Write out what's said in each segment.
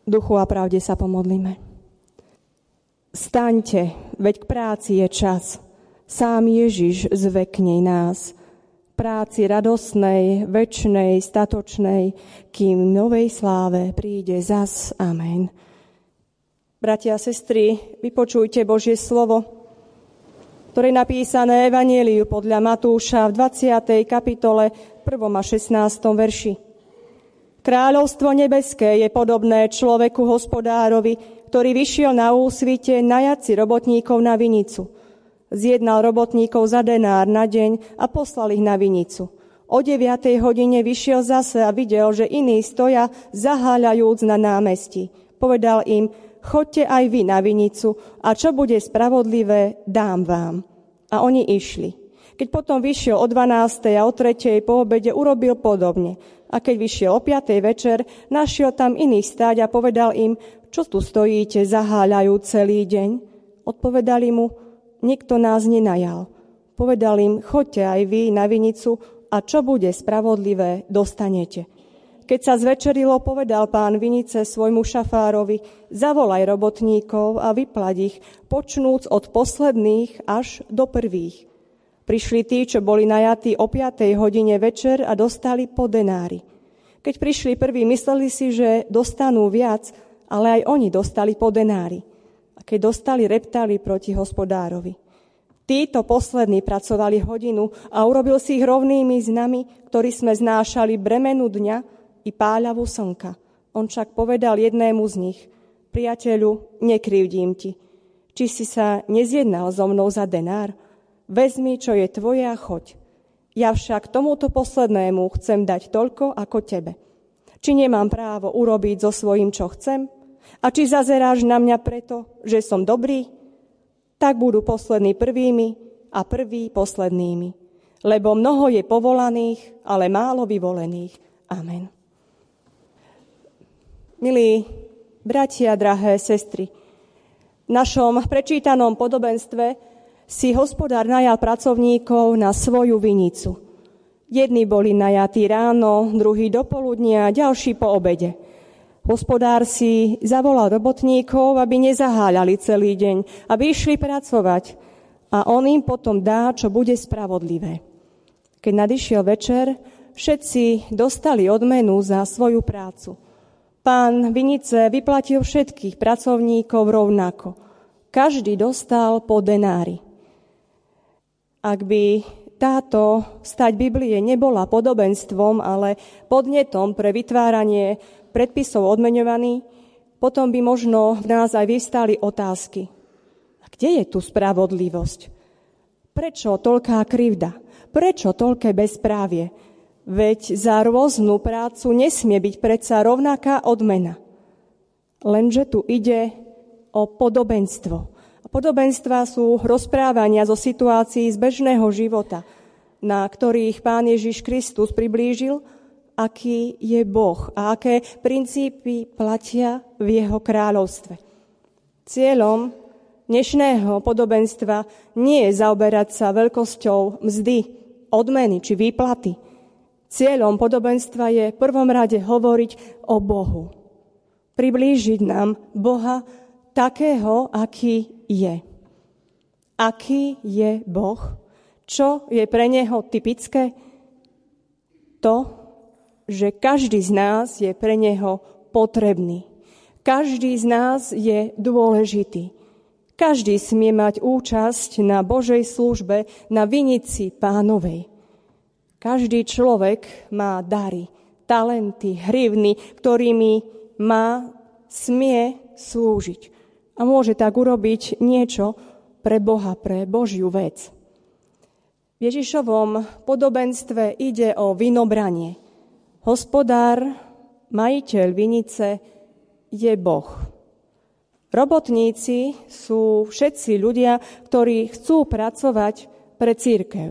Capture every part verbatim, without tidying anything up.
Duchu a pravde sa pomodlíme. Staňte, veď k práci je čas. Sám Ježiš zveknej nás. Práci radosnej, večnej, statočnej, kým novej sláve príde zas. Amen. Bratia a sestry, vypočujte Božie slovo, ktoré je napísané Evanjeliu podľa Matúša v dvadsiatej kapitole prvom a šestnástom verši. Kráľovstvo nebeské je podobné človeku hospodárovi, ktorý vyšiel na úsvite najať si robotníkov na vinicu. Zjednal robotníkov za denár na deň a poslal ich na vinicu. O deviatej hodine vyšiel zase a videl, že iní stoja zaháľajúc na námestí. Povedal im: choďte aj vy na vinicu a čo bude spravodlivé, dám vám. A oni išli. Keď potom vyšiel o dvanástej a o tretej po obede, urobil podobne. A keď vyšiel o piatej večer, našiel tam iných stáť a povedal im: čo tu stojíte, zaháľajú celý deň? Odpovedali mu: nikto nás nenajal. Povedal im: choďte aj vy na vinicu a čo bude spravodlivé, dostanete. Keď sa zvečerilo, povedal pán vinice svojmu šafárovi: zavolaj robotníkov a vyplať ich, počnúc od posledných až do prvých. Prišli tí, čo boli najatí o piatej hodine večer a dostali po denári. Keď prišli prví, mysleli si, že dostanú viac, ale aj oni dostali po denári. A keď dostali, reptali proti hospodárovi. Títo poslední pracovali hodinu a urobil si ich rovnými s nami, ktorí sme znášali bremenu dňa i páľavu slnka. On však povedal jednému z nich: priateľu, nekrivdím ti. Či si sa nezjednal so mnou za denár? Vezmi, čo je tvoje a choď. Ja však tomuto poslednému chcem dať toľko ako tebe. Či nemám právo urobiť so svojím, čo chcem? A či zazeráš na mňa preto, že som dobrý? Tak budú poslední prvými a prví poslednými. Lebo mnoho je povolaných, ale málo vyvolených. Amen. Milí bratia, drahé sestry, v našom prečítanom podobenstve si hospodár najal pracovníkov na svoju vinicu. Jedni boli najatí ráno, druhí do poludnia, ďalší po obede. Hospodár si zavolal robotníkov, aby nezaháľali celý deň, aby išli pracovať a on im potom dá, čo bude spravodlivé. Keď nadišiel večer, všetci dostali odmenu za svoju prácu. Pán vinice vyplatil všetkých pracovníkov rovnako. Každý dostal po denári. Ak by táto stať Biblie nebola podobenstvom, ale podnetom pre vytváranie predpisov odmeňovaní, potom by možno v nás aj vyvstali otázky. A kde je tu spravodlivosť? Prečo toľká krivda? Prečo toľké bezprávie? Veď za rôznu prácu nesmie byť predsa rovnaká odmena. Lenže tu ide o podobenstvo. Podobenstvá sú rozprávania zo situácií z bežného života, na ktorých Pán Ježiš Kristus priblížil, aký je Boh a aké princípy platia v jeho kráľovstve. Cieľom dnešného podobenstva nie je zaoberať sa veľkosťou mzdy, odmeny či výplaty. Cieľom podobenstva je v prvom rade hovoriť o Bohu. Priblížiť nám Boha takého, aký je. Aký je Boh? Čo je pre neho typické? To, že každý z nás je pre neho potrebný. Každý z nás je dôležitý. Každý smie mať účasť na Božej službe, na vinici Pánovej. Každý človek má dary, talenty, hrivny, ktorými má, smie slúžiť. A môže tak urobiť niečo pre Boha, pre Božiu vec. V Ježišovom podobenstve ide o vinobranie. Hospodár, majiteľ vinice, je Boh. Robotníci sú všetci ľudia, ktorí chcú pracovať pre cirkev.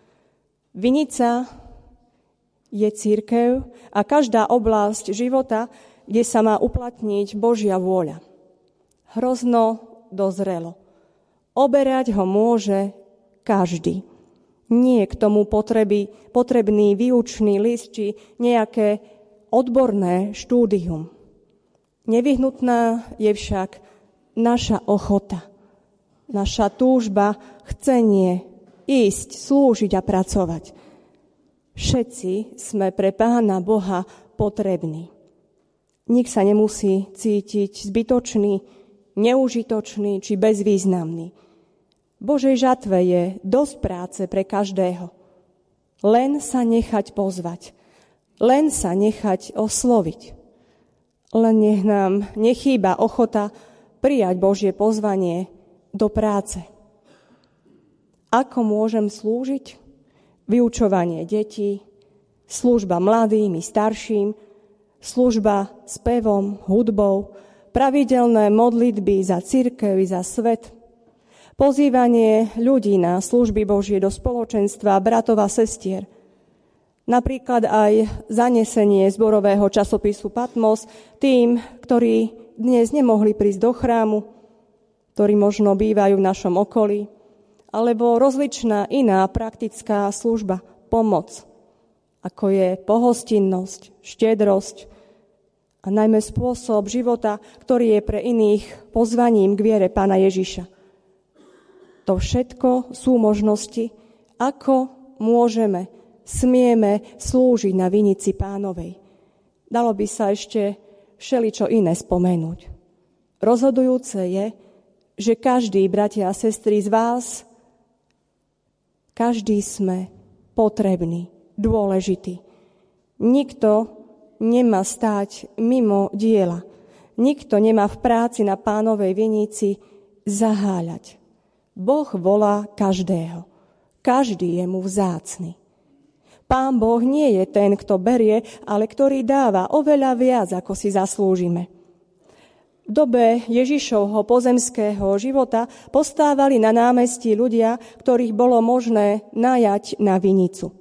Vinica je cirkev a každá oblasť života, kde sa má uplatniť Božia vôľa. Hrozno dozrelo. Oberať ho môže každý. Nie k tomu potreby, potrebný výučný list či nejaké odborné štúdium. Nevyhnutná je však naša ochota, naša túžba, chcenie ísť, slúžiť a pracovať. Všetci sme pre Pána Boha potrební. Nik sa nemusí cítiť zbytočný, neužitočný či bezvýznamný. V Božej žatve je dosť práce pre každého. Len sa nechať pozvať, len sa nechať osloviť. Len nech nám nechýba ochota prijať Božie pozvanie do práce. Ako môžem slúžiť? Vyučovanie detí, služba mladým i starším, služba spevom, hudbou, pravidelné modlitby za cirkev i za svet, pozývanie ľudí na služby Božie do spoločenstva bratov a sestier, napríklad aj zanesenie zborového časopisu Patmos tým, ktorí dnes nemohli prísť do chrámu, ktorí možno bývajú v našom okolí, alebo rozličná iná praktická služba, pomoc, ako je pohostinnosť, štedrosť a najmä spôsob života, ktorý je pre iných pozvaním k viere Pána Ježiša. To všetko sú možnosti, ako môžeme smieme slúžiť na vinici Pánovej. Dalo by sa ešte všeličo iné spomenúť. Rozhodujúce je, že každý, bratia a sestry, z vás, každý sme potrební, dôležitý. Nikto nemá stáť mimo diela. Nikto nemá v práci na Pánovej vinici zaháľať. Boh volá každého. Každý je mu vzácny. Pán Boh nie je ten, kto berie, ale ktorý dáva oveľa viac, ako si zaslúžime. V dobe Ježišovho pozemského života postávali na námestí ľudia, ktorých bolo možné najať na vinicu.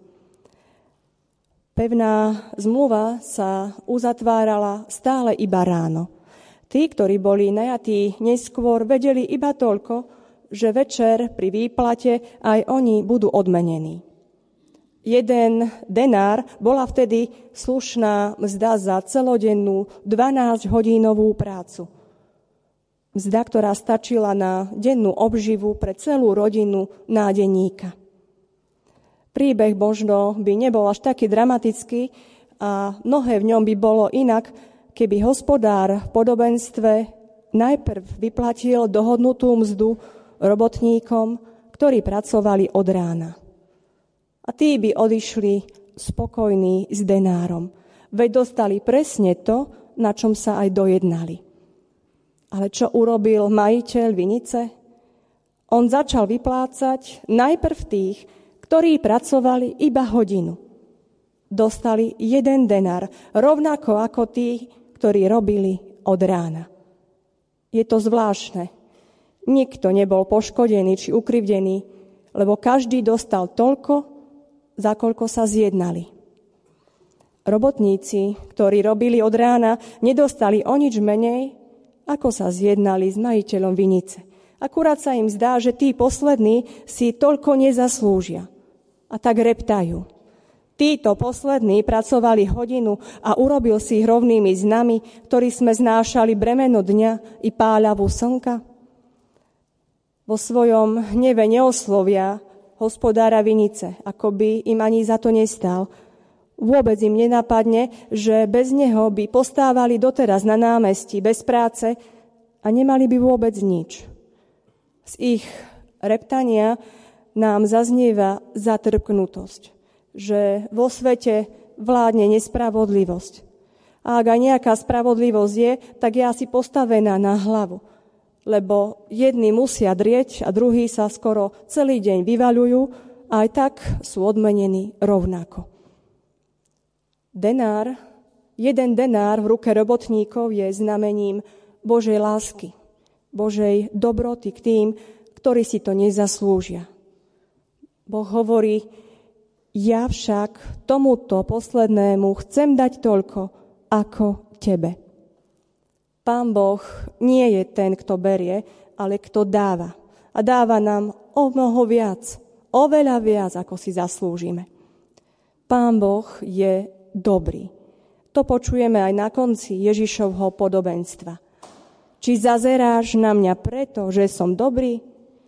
Pevná zmluva sa uzatvárala stále iba ráno. Tí, ktorí boli najatí neskôr, vedeli iba toľko, že večer pri výplate aj oni budú odmenení. Jeden denár bola vtedy slušná mzda za celodennú dvanásťhodinovú prácu. Mzda, ktorá stačila na dennú obživu pre celú rodinu nádeníka. Príbeh možno by nebol až taký dramatický a mnohé v ňom by bolo inak, keby hospodár v podobenstve najprv vyplatil dohodnutú mzdu robotníkom, ktorí pracovali od rána. A tí by odišli spokojní s denárom, veď dostali presne to, na čom sa aj dojednali. Ale čo urobil majiteľ vinice? On začal vyplácať najprv tých, ktorí pracovali iba hodinu. Dostali jeden denár, rovnako ako tí, ktorí robili od rána. Je to zvláštne. Nikto nebol poškodený či ukrivdený, lebo každý dostal toľko, za koľko sa zjednali. Robotníci, ktorí robili od rána, nedostali o nič menej, ako sa zjednali s majiteľom vinice. Akurát sa im zdá, že tí poslední si toľko nezaslúžia. A tak reptajú. Títo poslední pracovali hodinu a urobil si ich rovnými s nami, ktorí sme znášali bremeno dňa i páľavu slnka. Vo svojom hneve neoslovia hospodára vinice, ako by im ani za to nestal. Vôbec im nenapadne, že bez neho by postávali doteraz na námestí bez práce a nemali by vôbec nič. Z ich reptania nám zaznieva zatrpknutosť, že vo svete vládne nespravodlivosť. A ak aj nejaká spravodlivosť je, tak je asi postavená na hlavu. Lebo jedni musia drieť a druhí sa skoro celý deň vyvaľujú a aj tak sú odmenení rovnako. Denár, jeden denár v ruke robotníkov je znamením Božej lásky, Božej dobroty k tým, ktorí si to nezaslúžia. Boh hovorí, ja však tomuto poslednému chcem dať toľko, ako tebe. Pán Boh nie je ten, kto berie, ale kto dáva. A dáva nám o mnoho viac, oveľa viac, ako si zaslúžime. Pán Boh je dobrý. To počujeme aj na konci Ježišovho podobenstva. Či zazeráš na mňa preto, že som dobrý?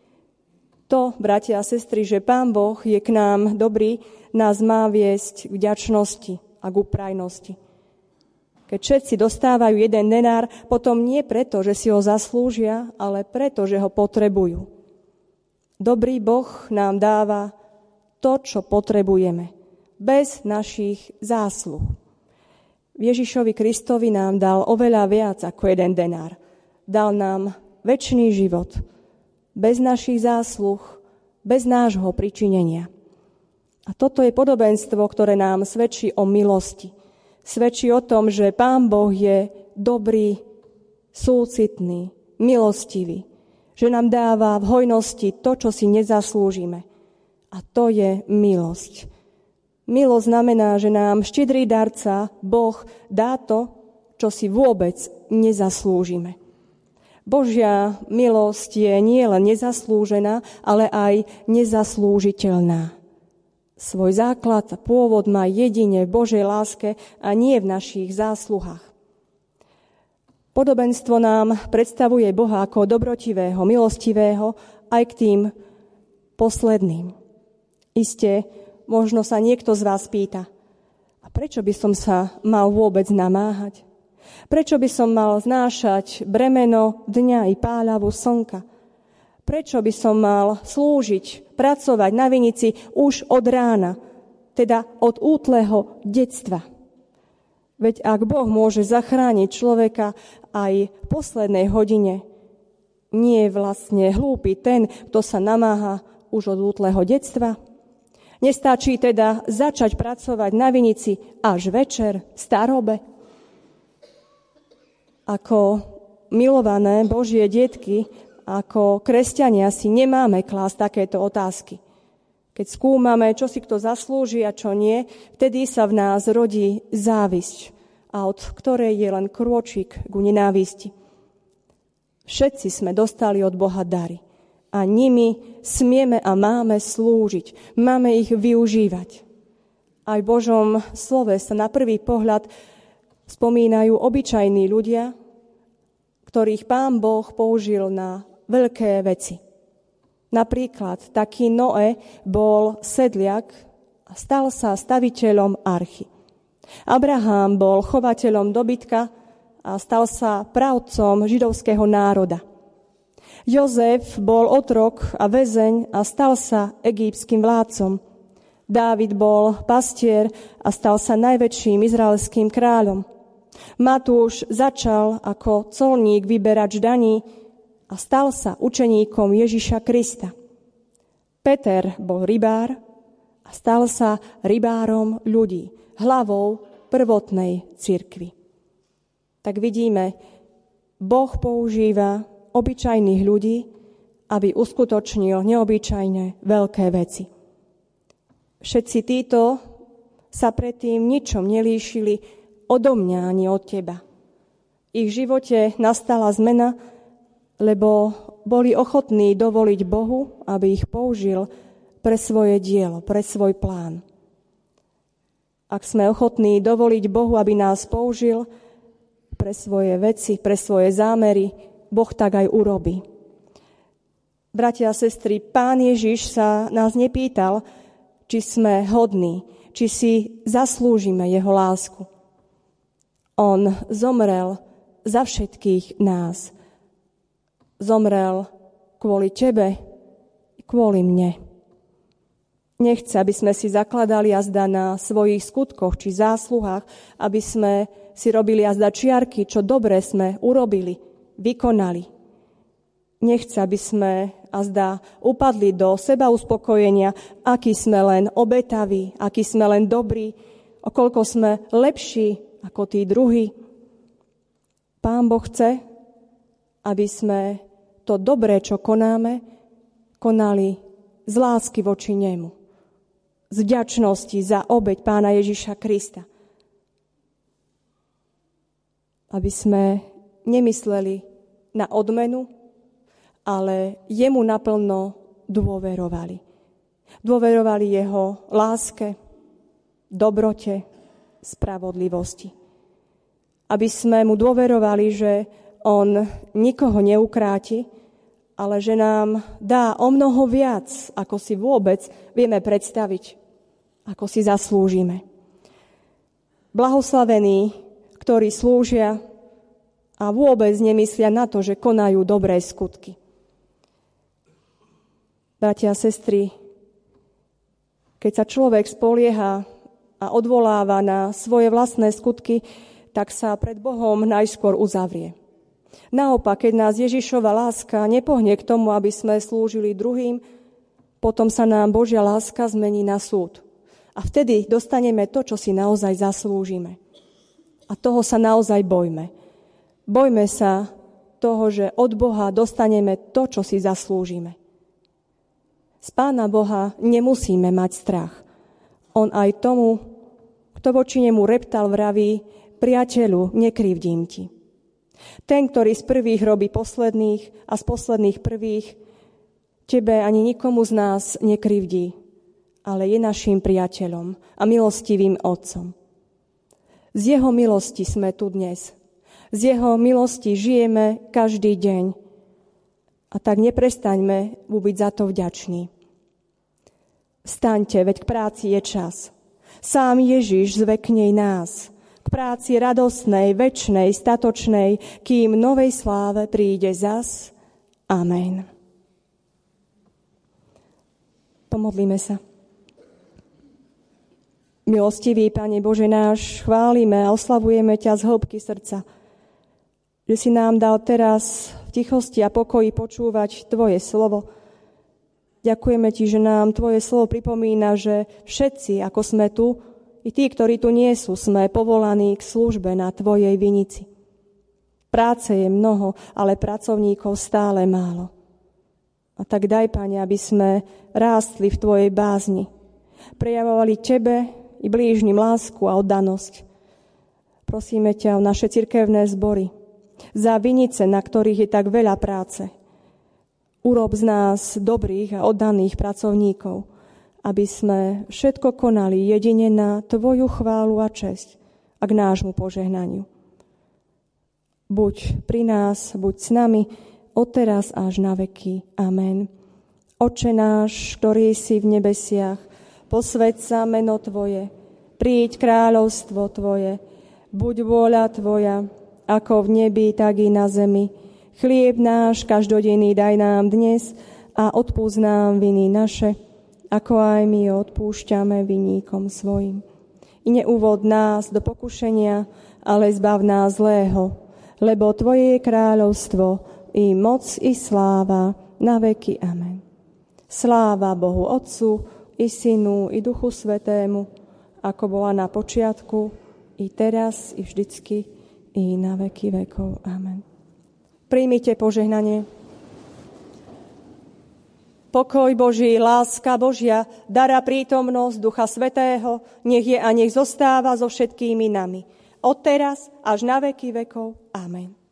To, bratia a sestry, že Pán Boh je k nám dobrý, nás má viesť k vďačnosti a k úprajnosti. Keď všetci dostávajú jeden denár, potom nie preto, že si ho zaslúžia, ale preto, že ho potrebujú. Dobrý Boh nám dáva to, čo potrebujeme, bez našich zásluh. Ježišovi Kristovi nám dal oveľa viac ako jeden denár. Dal nám večný život, bez našich zásluh, bez nášho pričinenia. A toto je podobenstvo, ktoré nám svedčí o milosti. Svedčí o tom, že Pán Boh je dobrý, súcitný, milostivý, že nám dáva v hojnosti to, čo si nezaslúžime. A to je milosť. Milosť znamená, že nám štedrý darca, Boh, dá to, čo si vôbec nezaslúžime. Božia milosť je nielen nezaslúžená, ale aj nezaslúžiteľná. Svoj základ a pôvod má jedine v Božej láske a nie v našich zásluhách. Podobenstvo nám predstavuje Boha ako dobrotivého, milostivého aj k tým posledným. Isté, možno sa niekto z vás pýta, a prečo by som sa mal vôbec namáhať? Prečo by som mal znášať bremeno dňa i páľavu slnka? Prečo by som mal slúžiť, pracovať na vinici už od rána, teda od útleho detstva? Veď ak Boh môže zachrániť človeka aj v poslednej hodine, nie je vlastne hlúpy ten, kto sa namáha už od útleho detstva? Nestačí teda začať pracovať na vinici až večer, v starobe? Ako milované Božie detky, ako kresťania si nemáme klásť takéto otázky. Keď skúmame, čo si kto zaslúži a čo nie, vtedy sa v nás rodí závisť, a od ktorej je len krôčik ku nenávisti. Všetci sme dostali od Boha dary a nimi smieme a máme slúžiť, máme ich využívať. Aj v Božom slove sa na prvý pohľad spomínajú obyčajní ľudia, ktorých Pán Boh použil na veľké veci. Napríklad taký Noé bol sedliak a stal sa staviteľom archy. Abraham bol chovateľom dobytka a stal sa pravcom židovského národa. Jozef bol otrok a väzeň a stal sa egyptským vládcom. Dávid bol pastier a stal sa najväčším izraelským kráľom. Matúš začal ako colník vyberač daní a stal sa učeníkom Ježiša Krista. Peter bol rybár a stal sa rybárom ľudí, hlavou prvotnej cirkvi. Tak vidíme, Boh používa obyčajných ľudí, aby uskutočnil neobyčajné veľké veci. Všetci títo sa predtým ničom nelíšili odo mňa ani od teba. Ich živote nastala zmena, lebo boli ochotní dovoliť Bohu, aby ich použil pre svoje dielo, pre svoj plán. Ak sme ochotní dovoliť Bohu, aby nás použil pre svoje veci, pre svoje zámery, Boh tak aj urobí. Bratia a sestry, Pán Ježiš sa nás nepýtal, či sme hodní, či si zaslúžime jeho lásku. On zomrel za všetkých nás. Zomrel kvôli tebe, kvôli mne. Nechce, aby sme si zakladali azda na svojich skutkoch či zásluhách, aby sme si robili azda čiarky, čo dobre sme urobili, vykonali. Nechce, aby sme azda upadli do seba uspokojenia, aký sme len obetaví, aký sme len dobrí, okoľko sme lepší ako tí druhí. Pán Boh chce, aby sme to dobré, čo konáme, konali z lásky voči nemu. Z vďačnosti za obeť Pána Ježiša Krista. Aby sme nemysleli na odmenu, ale jemu naplno dôverovali. Dôverovali jeho láske, dobrote, spravodlivosti. aby sme mu dôverovali, že on nikoho neukráti, ale že nám dá o mnoho viac, ako si vôbec vieme predstaviť, ako si zaslúžime. Blahoslavení, ktorí slúžia a vôbec nemyslia na to, že konajú dobré skutky. Bratia a sestry, keď sa človek spolieha a odvoláva na svoje vlastné skutky, tak sa pred Bohom najskôr uzavrie. Naopak, keď nás Ježišova láska nepohne k tomu, aby sme slúžili druhým, potom sa nám Božia láska zmení na súd. A vtedy dostaneme to, čo si naozaj zaslúžime. A toho sa naozaj bojme. Bojme sa toho, že od Boha dostaneme to, čo si zaslúžime. Z Pána Boha nemusíme mať strach. On aj tomu, kto voči nemu reptal, vraví: priateľu, nekrivdím ti. Ten, ktorý z prvých robí posledných a z posledných prvých, tebe ani nikomu z nás nekrivdí, ale je naším priateľom a milostivým otcom. Z jeho milosti sme tu dnes. Z jeho milosti žijeme každý deň. A tak neprestaňme mu byť za to vďační. Vstaňte, veď k práci je čas. Sám Ježiš zveknej nás. K práci radosnej, večnej, statočnej, kým novej sláve príde zas. Amen. Pomodlíme sa. Milostivý Pane Bože náš, chválime a oslavujeme ťa z hĺbky srdca, že si nám dal teraz v tichosti a pokoji počúvať Tvoje slovo. Ďakujeme Ti, že nám Tvoje slovo pripomína, že všetci, ako sme tu, i tí, ktorí tu nie sú, sme povolaní k službe na Tvojej vinici. Práce je mnoho, ale pracovníkov stále málo. A tak daj, Pane, aby sme rástli v Tvojej bázni, prejavovali Tebe i blížnym lásku a oddanosť. Prosíme ťa o naše cirkevné zbory, za vinice, na ktorých je tak veľa práce. Urob z nás dobrých a oddaných pracovníkov, aby sme všetko konali jedine na Tvoju chválu a česť a k nášmu požehnaniu. Buď pri nás, buď s nami, odteraz až na veky. Amen. Otče náš, ktorý si v nebesiach, posväť sa meno Tvoje, príď kráľovstvo Tvoje, buď vôľa Tvoja, ako v nebi, tak i na zemi. Chlieb náš každodenný daj nám dnes a odpúsť nám viny naše, ako aj my odpúšťame viníkom svojim. I neuvod nás do pokušenia, ale zbav nás zlého, lebo Tvoje je kráľovstvo, i moc, i sláva, na veky. Amen. Sláva Bohu Otcu, i Synu, i Duchu Svätému, ako bola na počiatku, i teraz, i vždycky, i na veky vekov. Amen. Príjmite požehnanie. Pokoj Boží, láska Božia, dara prítomnosť Ducha Svätého, nech je a nech zostáva so všetkými nami. Odteraz až na veky vekov. Amen.